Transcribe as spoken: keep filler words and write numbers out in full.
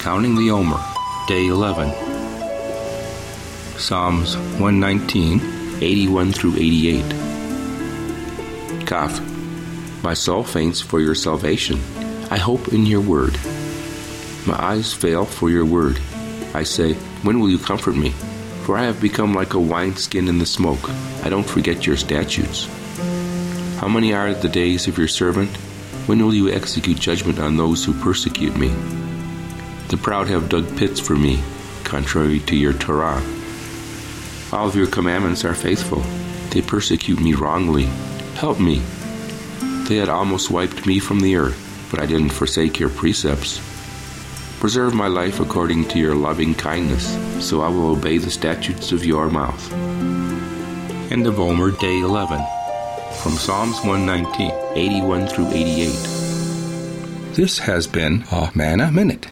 Counting the Omer, Day eleven. Psalms one nineteen, eighty-one through eighty-eight. Kaf. My soul faints for your salvation. I hope in your word. My eyes fail for your word. I say, when will you comfort me? For I have become like a wineskin in the smoke. I don't forget your statutes. How many are the days of your servant? When will you execute judgment on those who persecute me? The proud have dug pits for me, contrary to your Torah. All of your commandments are faithful. They persecute me wrongly. Help me. They had almost wiped me from the earth, but I didn't forsake your precepts. Preserve my life according to your loving kindness, so I will obey the statutes of your mouth. End of Omer, Day eleven. From Psalms one nineteen, eighty-one through eighty-eight. This has been a Manna Minute.